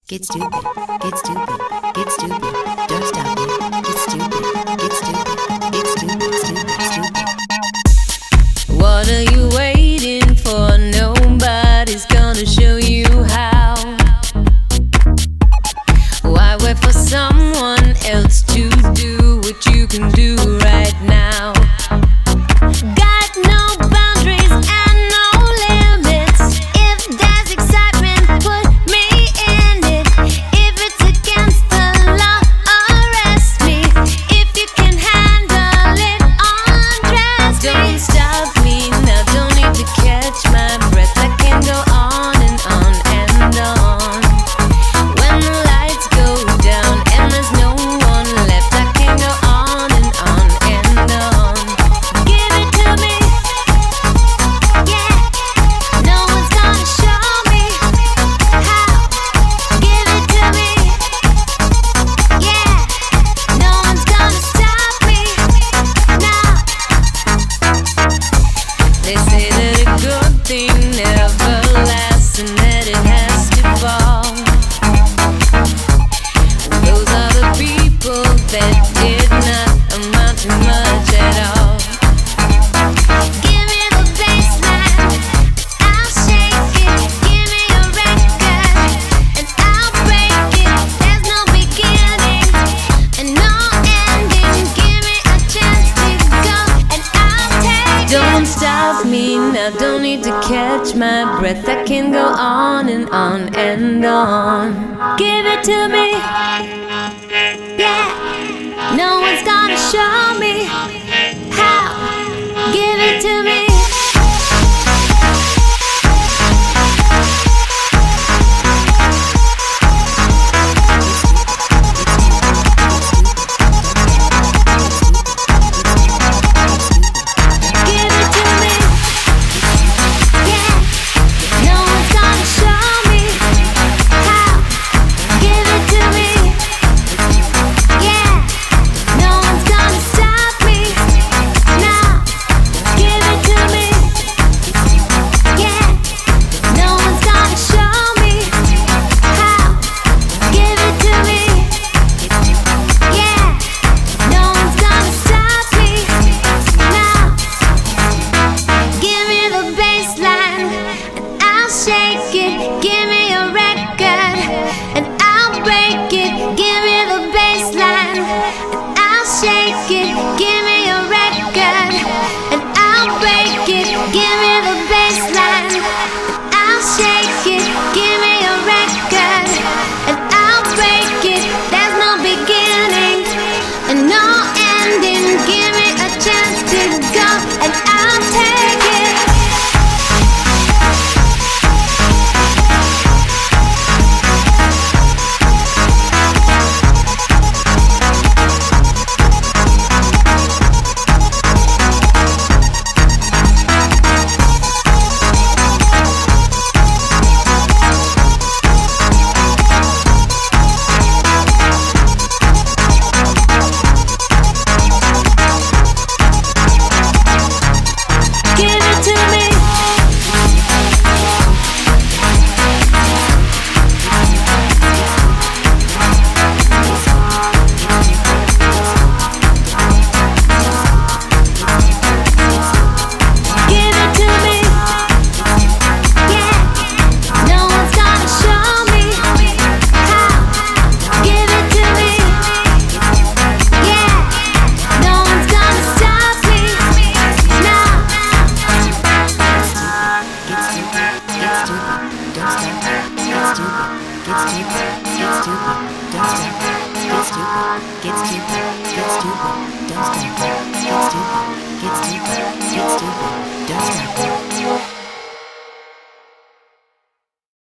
Get stupid, get stupid, get stupid, don't stop it. Get stupid, get stupid, get stupid, stupid, stupid. What are you waiting for? Nobody's gonna show you how. Why wait for someone else to do what you can do right now? Got no boundaries and no limits. If there's excitement, put me in it. If it's against the law, arrest me. If you can handle it, undress me. Don't stop me now, don't need to catch my breath. I can go on and on and on. When the lights go down and there's no one left, I can go on and on and on. Give it to me, yeah. No one's gonna show me how. Give it to me, yeah. No one's gonna stop me now. They say that a good thing never lasts and that it has to fall. Those are the people that did not amount to much at all. Give me the bassline, I'll shake it. Give me a record, and I'll break it. There's no beginning and no ending. Give me a chance to go, and I'll take it. Don't stop me now, don't need to catch my breath. I can go on and on and on. Give it to me, yeah. No one's gonna show me how. Give it to me. Give it to me, yeah. No one's gonna show me how. Give it to me, yeah. No one's gonna stop me now. Give it to me, yeah. No one's gonna show me how. Give it to me, yeah. No one's gonna stop me now. Give me the bassline, and I'll shake it. Give me a record, and I'll break it. Give me the bassline, and I'll shake it. Give me a record, and I'll break it. Give me the bassline, and I'll shake it. Give me a record, and I'll break it. There's no beginning and no ending. Give me a chance to go, and I'll take it. Give it to me. Give it to me, yeah. No one's gonna show me how. Give it to me, yeah. No one's gonna stop me now. Get stupid, get stupid, don't stop. Get stupid, get stupid, get stupid, don't stop. Get stupid, get stupid, get stupid, don't stop. Get stupid, get stupid, get stupid, don't stop.